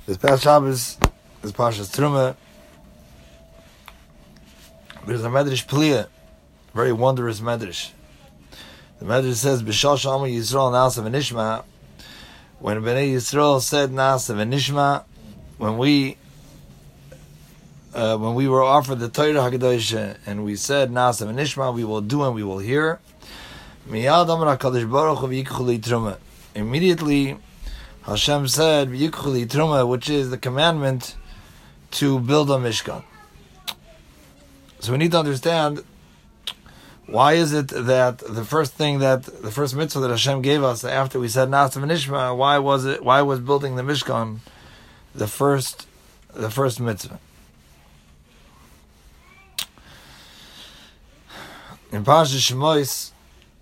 This past Shabbos is Parshas Truma. There's a Medrash Pliya, very wondrous Medrash. The Medrash says, B'shal Shamu Yisrael Nasa v'nishma. When Bnei Yisrael said Nasa v'nishma, when we were offered the Torah HaKadosh and we said Nasa v'nishma, we will do and we will hear. Miyad Amar HaKadosh Baruch Hu v'yikchu li Truma. Immediately Hashem said v'yikchu li Truma, which is the commandment to build a Mishkan. So we need to understand, why is it that the first mitzvah that Hashem gave us after we said Nasa v'nishma, why was building the Mishkan the first mitzvah? In Parshas Shemos,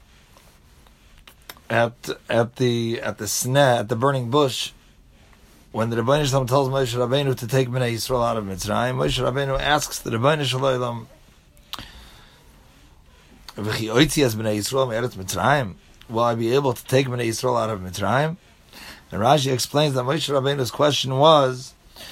at the burning bush, when the Rebbeinu Shalom tells Moshe Rabbeinu to take Bnei Yisrael out of Mitzrayim, Moshe Rabbeinu asks the Rebbeinu Shalom, "V'chi oitzi Bnei Yisrael me'eretz Mitzrayim? Will I be able to take Bnei Yisrael out of Mitzrayim?" And Rashi explains that Moshe Rabbeinu's question was,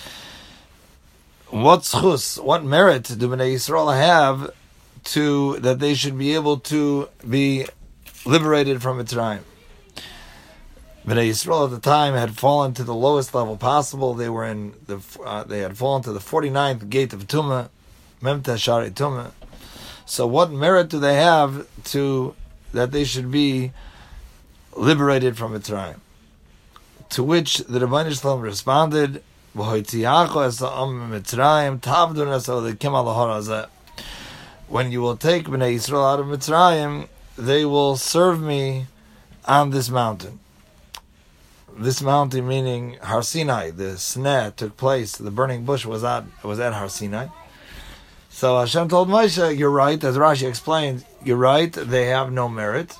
what schus, what merit do Bnei Yisrael have that they should be able to be liberated from Mitzrayim? Bnei Yisrael at the time had fallen to the lowest level possible. They had fallen to the 49th gate of Tumah, Memta Shari Tumah. So what merit do they have that they should be liberated from Mitzrayim? To which the Rebbeinu Shalom responded, when you will take Bnei Yisrael out of Mitzrayim, they will serve me on this mountain. This mountain meaning Har Sinai. The sneh took place, the burning bush was at Har Sinai. So Hashem told Moshe, you're right, as Rashi explains, you're right, they have no merit.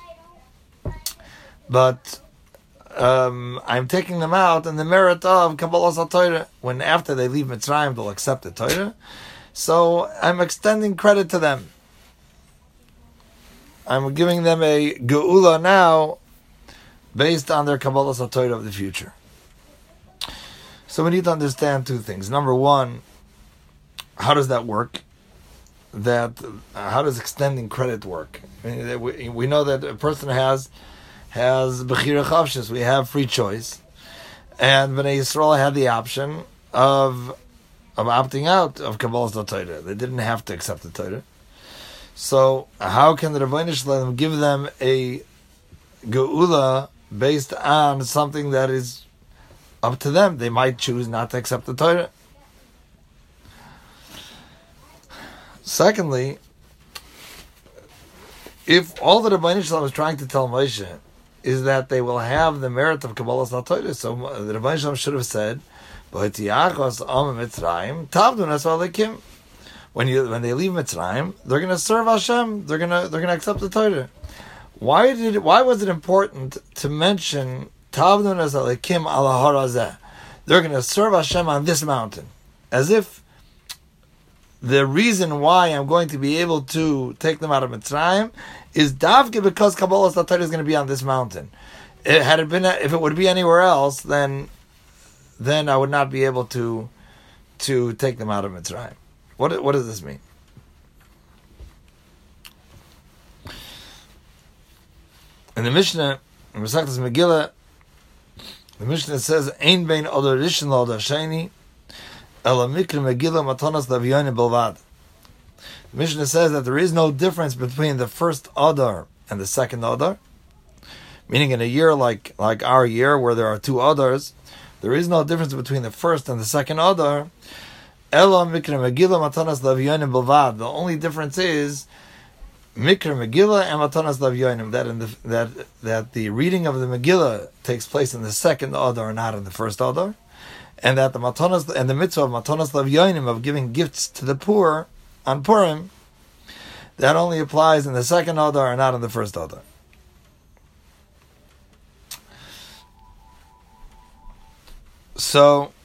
But I'm taking them out in the merit of Kabbalas HaTorah. When after they leave Mitzrayim, they'll accept the Torah. So I'm extending credit to them. I'm giving them a geula now based on their Kabbalas HaTorah of the future. So we need to understand two things. Number one, how does that work? How does extending credit work? We know that a person has Bechira Chavshis, we have free choice. And Bnei Yisrael had the option of opting out of Kabbalas HaTorah. They didn't have to accept the Torah. So how can the Rebbeinu Shalom give them a geula based on something that is up to them? They might choose not to accept the Torah. Secondly, if all that Rebbeinu Shalom is trying to tell Moshe is that they will have the merit of Kabbalas HaTorah, so the Rebbeinu Shalom should have said, when they leave Mitzrayim, they're going to serve Hashem. They're going to accept the Torah. Why was it important to mention Tavdun as Alekim ala harazeh? They're going to serve Hashem on this mountain, as if the reason why I'm going to be able to take them out of Mitzrayim is davke because Kabbalas HaTorah is going to be on this mountain. If it would be anywhere else, then I would not be able to take them out of Mitzrayim. What does this mean? In the Mishnah, in Masechtas Megillah, the Mishnah says, "Ein bein odor rishon l'odor sheni, ela mikra Megillah matanas l'avyonim belvad." The Mishnah says that there is no difference between the first odor and the second odor. Meaning, in a year like our year, where there are two odors, there is no difference between the first and the second odor. Ela mikra Megillah matanas l'avyonim belvad. The only difference is Mikra Megillah and Matanas Lavyonim, that the reading of the Megillah takes place in the second Adar, not in the first Adar, and that the Matanas and the mitzvah of Matanas Lavyonim, of giving gifts to the poor on Purim, that only applies in the second Adar and not in the first Adar. So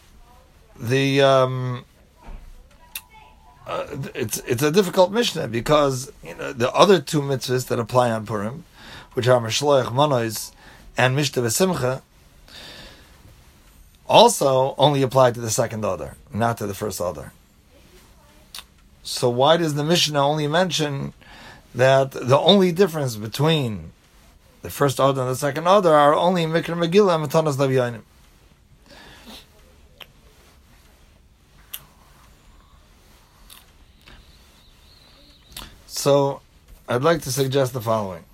it's a difficult Mishnah, because the other two mitzvahs that apply on Purim, which are Mishloach Manos and Mishta V'Simcha, also only apply to the second order, not to the first order. So why does the Mishnah only mention that the only difference between the first order and the second order are only Mikra Megillah and Matanas Lavyanim? So I'd like to suggest the following.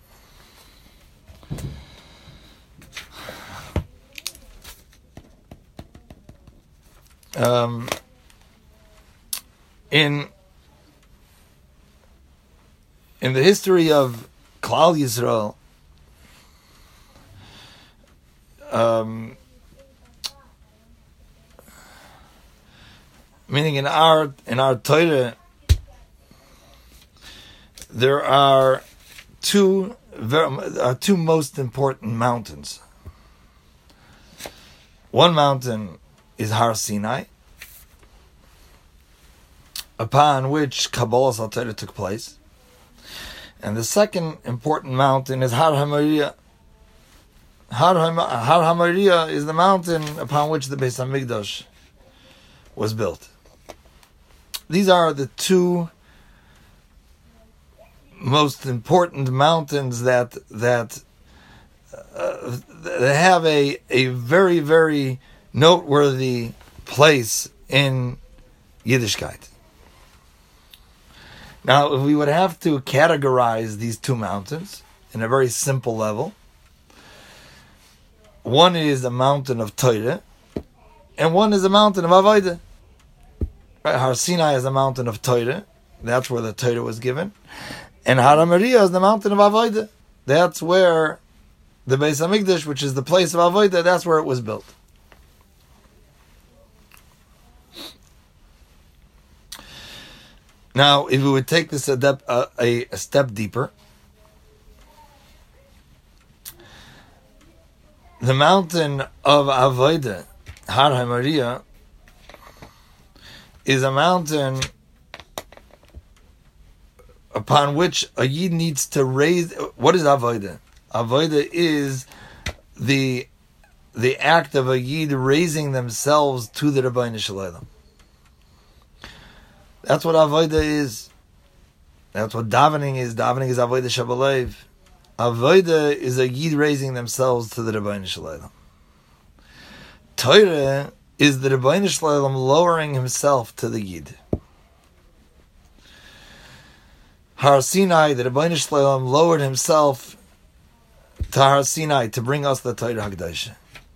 In the history of Klal Yisrael, meaning in our Torah, there are two most important mountains. One mountain is Har Sinai, upon which Kabbalah Torah took place. And the second important mountain is Har HaMoriah. Har HaMoriah is the mountain upon which the Beis HaMikdash was built. These are the two most important mountains that have a very, very noteworthy place in Yiddishkeit. Now, if we would have to categorize these two mountains in a very simple level, one is a mountain of Torah, and one is a mountain of Avodah. Right? Har Sinai is a mountain of Torah. That's where the Torah was given. And Har HaMoriah is the mountain of Avodah. That's where the Beis HaMikdash, which is the place of Avodah, that's where it was built. Now, if we would take this a step deeper, the mountain of Avodah, Har HaMoriah, is a mountain upon which a Yid needs to raise. What is Avodah? Avodah is the act of a Yid raising themselves to the Rebbeinu Shalom. That's what Avodah is. That's what davening is. Davening is Avodah Shabalev. Avodah is a Yid raising themselves to the Rebbeinu Shalom. Torah is the Rebbeinu Shalom lowering himself to the Yid. Har Sinai, the Rebbeinu Shalom lowered himself to Har Sinai to bring us the Torah HaKadosh.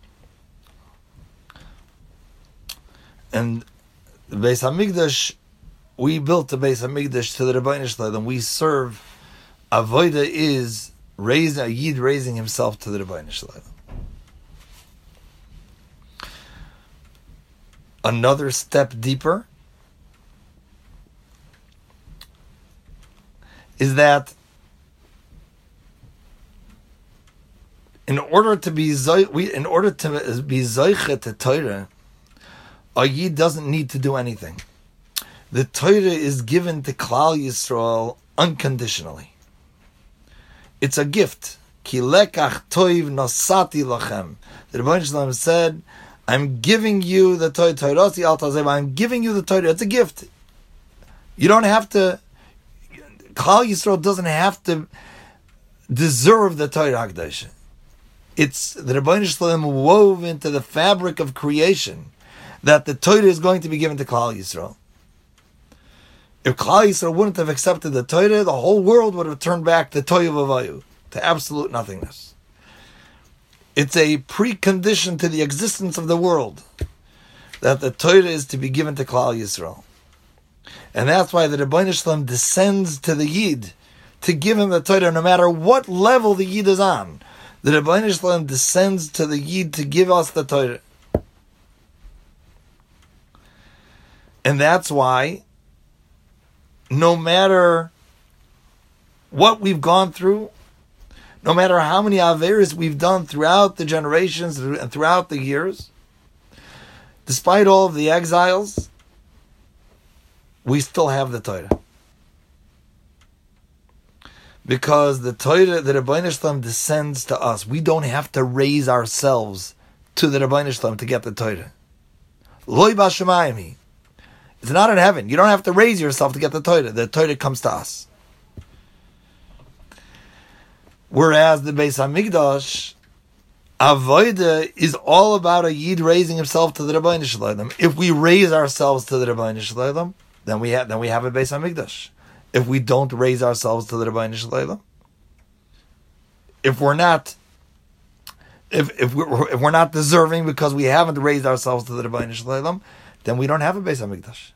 And the Beis HaMikdash, we built the Beis HaMikdash to the Rebbeinu Shalom. We serve. Avodah is a Yid raising himself to the Rebbeinu Shalom. Another step deeper is that in order to be zoichet to Torah, a Yid doesn't need to do anything. The Torah is given to Klal Yisrael unconditionally. It's a gift. Ki lekach toiv nosati lachem. The Rebbeinu Shalom said, I'm giving you the Torah. I'm giving you the Torah. It's a gift. You don't have to. Klal Yisrael doesn't have to deserve the Torah HaKadosh. It's the Rebbeinu Shalom wove into the fabric of creation that the Torah is going to be given to Klal Yisrael. If Klal Yisrael wouldn't have accepted the Torah, the whole world would have turned back to Tohu Vavayu, to absolute nothingness. It's a precondition to the existence of the world that the Torah is to be given to Klal Yisrael. And that's why the Rebbeinu Shalom descends to the Yid to give him the Torah no matter what level the Yid is on. The Rebbeinu Shalom descends to the Yid to give us the Torah. And that's why no matter what we've gone through, no matter how many Averis we've done throughout the generations and throughout the years, despite all of the exiles, we still have the Torah. Because the Torah, the Rebbeinu Shalom descends to us. We don't have to raise ourselves to the Rebbeinu Shalom to get the Torah. Loi b'shamayim. It's not in heaven. You don't have to raise yourself to get the Torah. The Torah comes to us. Whereas the Beis Hamikdash, Avodah is all about a Yid raising himself to the Rebbeinu Shalom. If we raise ourselves to the Rebbeinu Shalom, then we have a Beis Hamikdash. If we don't raise ourselves to the Rebbeinu Shalom, if we're not deserving because we haven't raised ourselves to the Rebbeinu Shalom, then we don't have a Beis Hamikdash.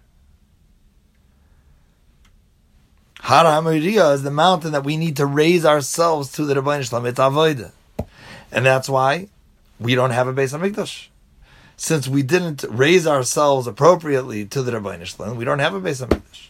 Har HaMoriah is the mountain that we need to raise ourselves to the Rebbeinu Shalom. It's Avodah. And that's why we don't have a Beis Hamikdash. Since we didn't raise ourselves appropriately to the Rebbeinu Shalom, we don't have a Beis Hamikdash.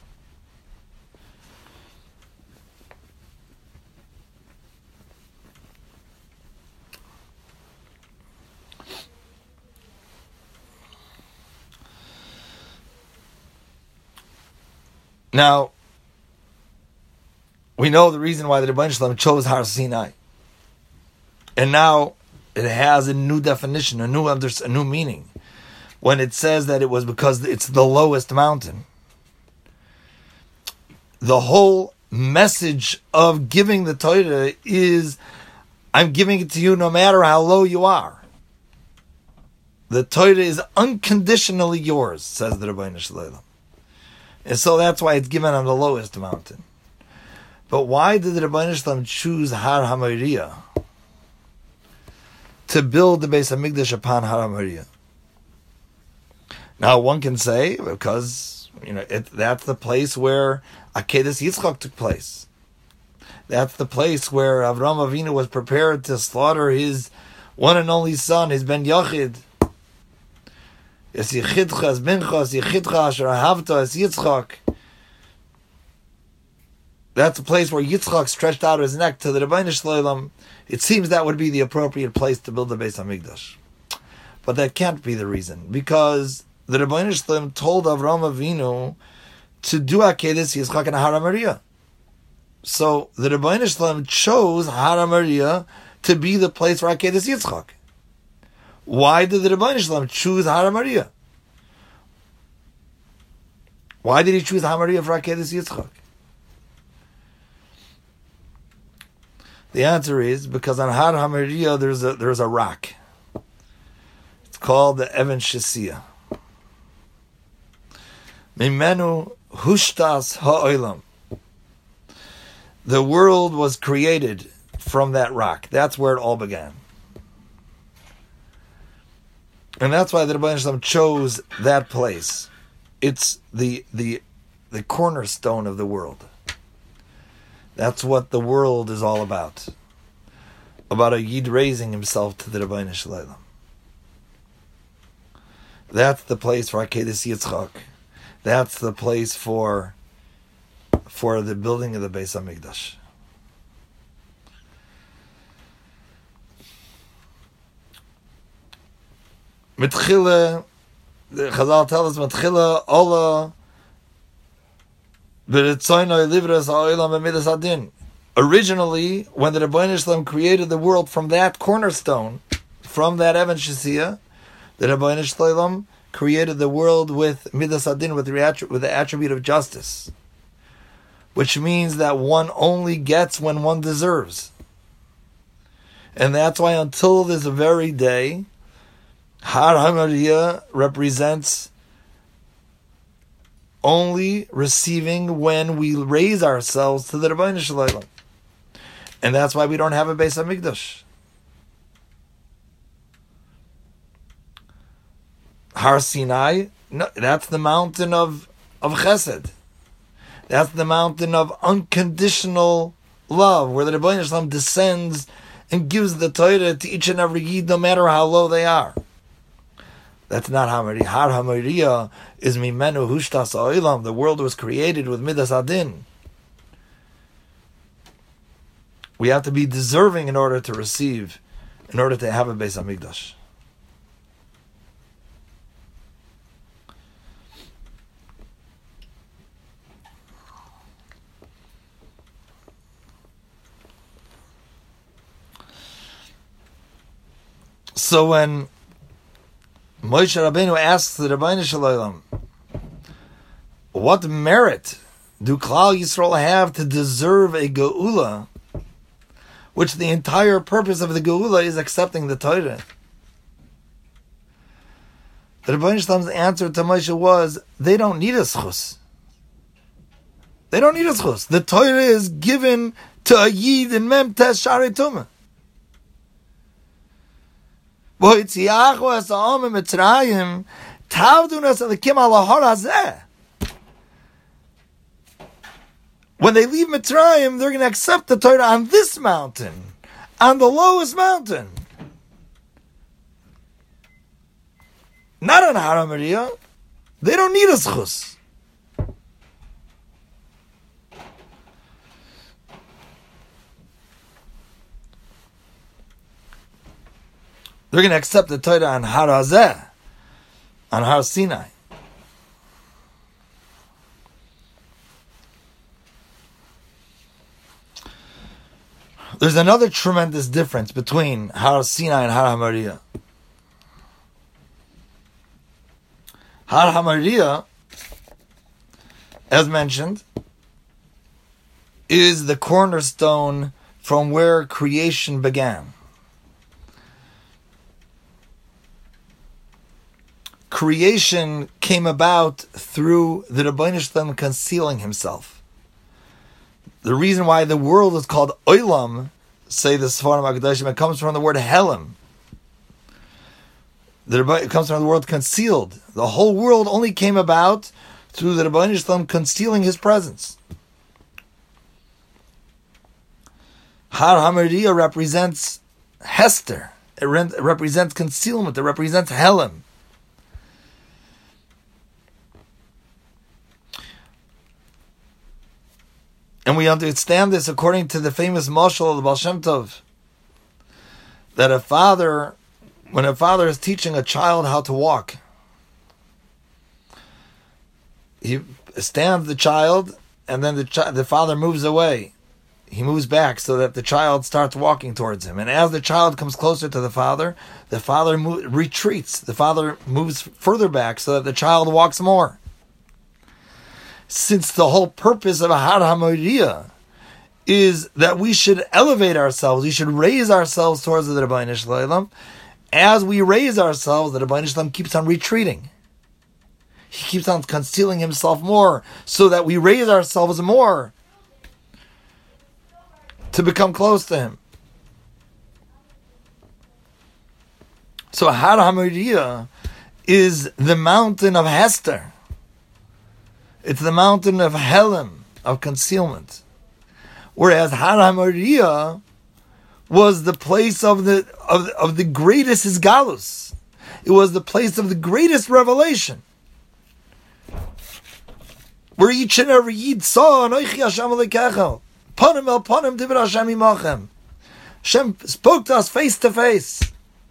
Now, we know the reason why the Rebbeinu Shalom chose Har Sinai. And now it has a new definition, a new meaning. When it says that it was because it's the lowest mountain. The whole message of giving the Torah is, I'm giving it to you no matter how low you are. The Torah is unconditionally yours, says the Rebbeinu Shalom. And so that's why it's given on the lowest mountain. But why did the Rebbeinu Shalom choose Har HaMoriah to build the Beis Hamikdash upon Har HaMoriah? Now one can say, because that's the place where Akedas Yitzchak took place. That's the place where Avraham Avinu was prepared to slaughter his one and only son, his Ben Yochid. Es Yichidcha, es Bincha, es Yichidcha, asher ahavta, es Yitzchak. That's the place where Yitzchak stretched out his neck to the Rebbeinu Shalom. It seems that would be the appropriate place to build the Beis Hamikdash. But that can't be the reason, because the Rebbeinu Shalom told Avraham Avinu to do Akedas Yitzchak and Har HaMoriah. So the Rebbeinu Shalom chose Har HaMoriah to be the place for Akedas Yitzchak. Why did the Rebbeinu Shalom choose Har HaMoriah? Why did he choose Har HaMoriah for Akedas Yitzchak? The answer is because on Har HaMoriah there's a rock. It's called the Even Shesiyah. Mimenu hushtas ha'olam. The world was created from that rock. That's where it all began. And that's why the Rebbeinu Shalom chose that place. It's the cornerstone of the world. That's what the world is all about. About a Yid raising himself to the Rebbeinu Shalom. That's the place for Akedas Yitzchak. That's the place for the building of the Beis Hamikdash. Mitchila, the Chazal tell us, Mitchila Ola B'ritzoynoi Livras Ha'olam B'midas Adin. Originally, when the Rebbeinu Shalom created the world from that cornerstone, from that Even Shesiyah, the Rebbeinu Shalom created the world with Midas Adin, with the attribute of justice, which means that one only gets when one deserves. And that's why until this very day, Har HaMoriah represents only receiving when we raise ourselves to the Rebbeinu Shalom. And that's why we don't have a Beis Hamikdash. Har Sinai, no, that's the mountain of Chesed. That's the mountain of unconditional love, where the Rebbeinu Shalom descends and gives the Torah to each and every Yid, no matter how low they are. That's not Har HaMoriah. Har HaMoriah is Mimenu Hushtas Ha'olam. The world was created with Midas Adin. We have to be deserving in order to receive, in order to have a Beis Hamikdash. So when Moshe Rabbeinu asks the Rebbeinu Shalom, what merit do Klal Yisrael have to deserve a Geula, which the entire purpose of the Geula is accepting the Torah? The Rebbeinu Shalom's answer to Moshe was, they don't need a schus. They don't need a schus. The Torah is given to a Yid in Mem Tes Shari Tumah. When they leave Mitzrayim, they're going to accept the Torah on this mountain, on the lowest mountain. Not on Har HaMoriah. They don't need a schus. They're going to accept the Torah on Har Hazeh, on Har Sinai. There's another tremendous difference between Har Sinai and Har HaMoriah. Har HaMoriah, as mentioned, is the cornerstone from where creation began. Creation came about through the Rebbeinu Shalom concealing himself. The reason why the world is called Olam, say the Sfarim HaKadoshim, it comes from the word Helam. It comes from the word concealed. The whole world only came about through the Rebbeinu Shalom concealing his presence. Har HaMoriah represents Hester. It represents concealment. It represents Helam. And we understand this according to the famous mashal of the Baal Shem Tov, that when a father is teaching a child how to walk, he stands the child, and then the father moves away. He moves back so that the child starts walking towards him. And as the child comes closer to the father retreats. The father moves further back so that the child walks more. Since the whole purpose of a Har HaMoriah is that we should elevate ourselves, we should raise ourselves towards the Rebbeinu Shalom. As we raise ourselves, the Rebbeinu Shalom keeps on retreating. He keeps on concealing himself more, so that we raise ourselves more to become close to him. So Har HaMoriah is the mountain of Hester. It's the mountain of Helam, of concealment. Whereas Har HaMoriah was the place of the greatest Isgalus. It was the place of the greatest revelation. Where each and every Yid saw, Anochi Hashem Elokecha, Panim el Panim Divrei Hashem Imachem. Hashem spoke to us face to face.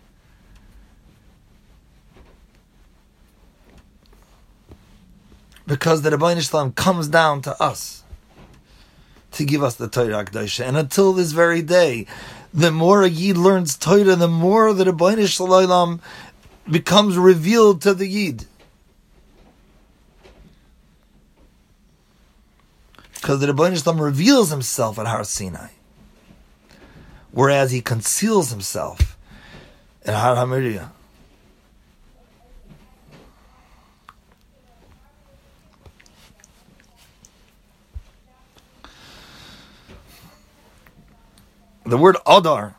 Because the Rebbeinu Shalom comes down to us to give us the Torah HaKadosh. And until this very day, the more a Yid learns Torah, the more the Rebbeinu Shalom becomes revealed to the Yid. Because the Rebbeinu Shalom reveals himself at Har Sinai, whereas he conceals himself at Har HaMoriah. The word Adar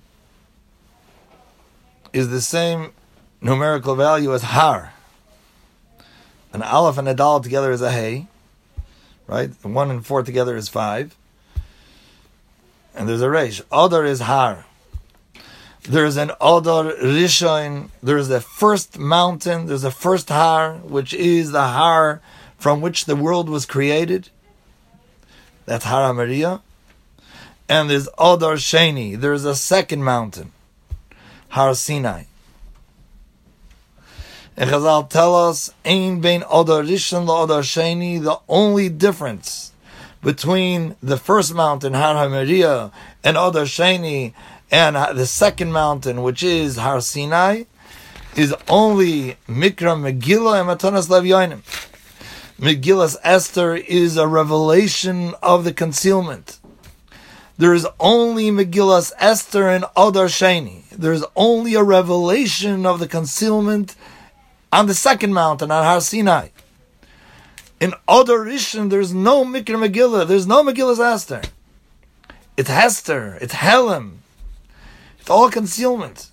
is the same numerical value as Har. An Aleph and a Dal together is a Hey, right? 1 and 4 together is 5. And there's a Resh. Adar is Har. There's an Adar Rishon. There's the first mountain. There's a first Har, which is the Har from which the world was created. That's Har HaMoriah. And there's Adar Sheni. There's a second mountain, Har Sinai. And Chazal tell us, Ein bein Adar Rishon la Adar Sheni. The only difference between the first mountain, Har HaMoriah, and Adar Sheni, and the second mountain, which is Har Sinai, is only Mikra Megillah and Matanas Levyonim. Megillas Esther is a revelation of the concealment. There is only Megillas Esther and Adar Sheni. There is only a revelation of the concealment on the second mountain, on Har Sinai. In Adar Rishon, there is no Mikra Megillah. There is no Megillas Esther. It's Hester. It's Helem. It's all concealment.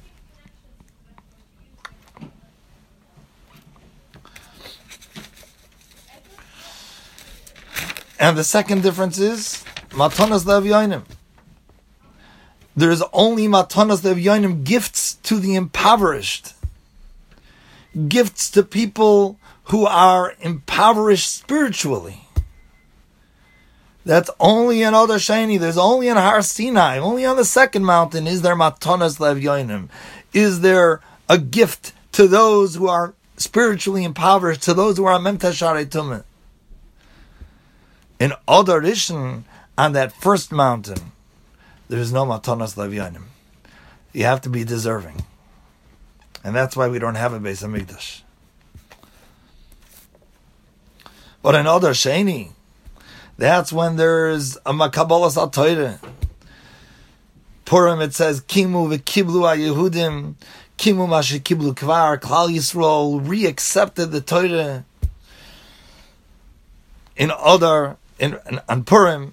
And the second difference is Matanas Levyonim. There is only Matanas Levyonim, gifts to the impoverished, gifts to people who are impoverished spiritually. That's only in Adar Sheni. There's only in Har Sinai. Only on the second mountain is there Matanas Levyonim. Is there a gift to those who are spiritually impoverished, to those who are Memta Sharei Tumah. In Adar Rishon, on that first mountain, there is no Matanas Levyonim. You have to be deserving. And that's why we don't have a Beis HaMikdash. But in Adar Sheni, that's when there's a Makabalas HaTorah. Purim, it says, Kimu v'kiblu ha-Yehudim, Kimu ma shekiblu kvar, Klal Yisrael re-accepted the Torah. In Adar, on Purim,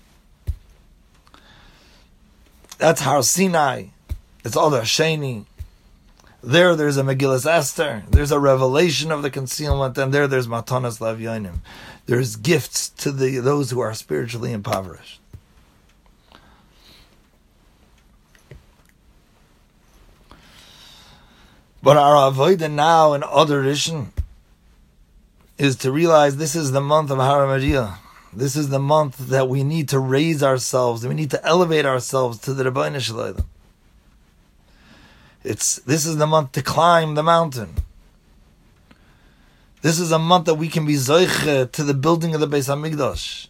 that's Har Sinai. It's Adar Sheni. There's a Megillas Esther. There's a revelation of the concealment, and there's Matanas Levyonim. There's gifts to those who are spiritually impoverished. But our avodah now in Adar Rishon is to realize this is the month of Har HaMoriah. This is the month that we need to raise ourselves, we need to elevate ourselves to the Rebbeinu Shalom. This is the month to climb the mountain. This is a month that we can be zoiche to the building of the Beis HaMikdash.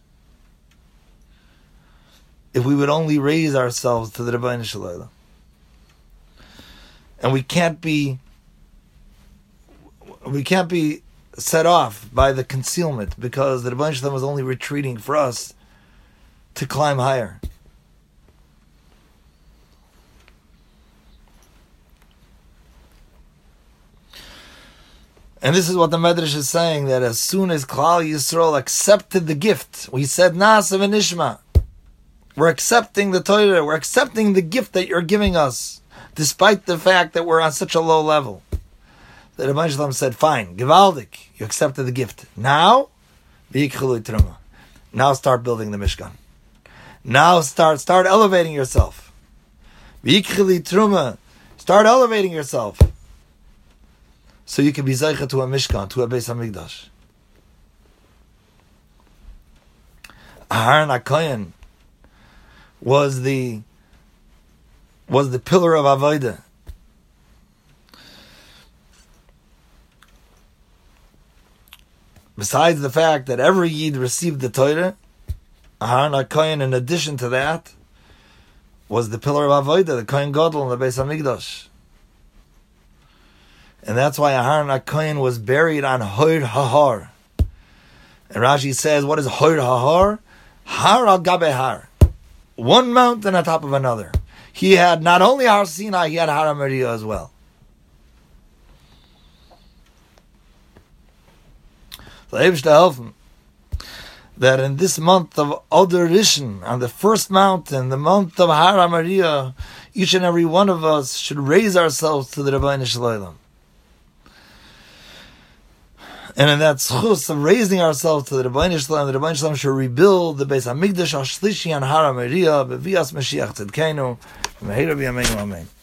If we would only raise ourselves to the Rebbeinu Shalom. And we can't be set off by the concealment, because the Rebbeinu Shalom was only retreating for us to climb higher. And this is what the Medrash is saying, that as soon as Klal Yisrael accepted the gift, we said, Na'aseh v'nishma. We're accepting the Torah, we're accepting the gift that you're giving us, despite the fact that we're on such a low level. The Rebbeinu Shalom said, fine, Givaldik, you accepted the gift. Now, v'yikchelu truma. Now start building the Mishkan. Now start elevating yourself. V'yikchelu truma. Start elevating yourself. So you can be zeicha to a Mishkan, to a Beis HaMikdash. Aharon HaKohen was the pillar of Avodah. Besides the fact that every Yid received the Torah, Aharon HaKohen, in addition to that, was the pillar of Avodah, the Kohen Gadol in the Beis HaMikdash. And that's why Aharon HaKohen was buried on Hor HaHar. And Rashi says, what is Hor HaHar? Har al Gabe Har. One mountain on top of another. He had not only Har Sinai, he had Har HaMoriah as well. So Eibush to help him, that in this month of Adar Rishon, on the first mountain, the month of Har HaMoriah, each and every one of us should raise ourselves to the Rebbeinu Shalom. And in that schus of raising ourselves to the Rebbeinu Shalom, the Rebbeinu Shalom should rebuild the Beis HaMikdash HaShlishi on Har HaMoriah, B'vias Mashiach Tzidkenu, Meheira B'yameinu Amen.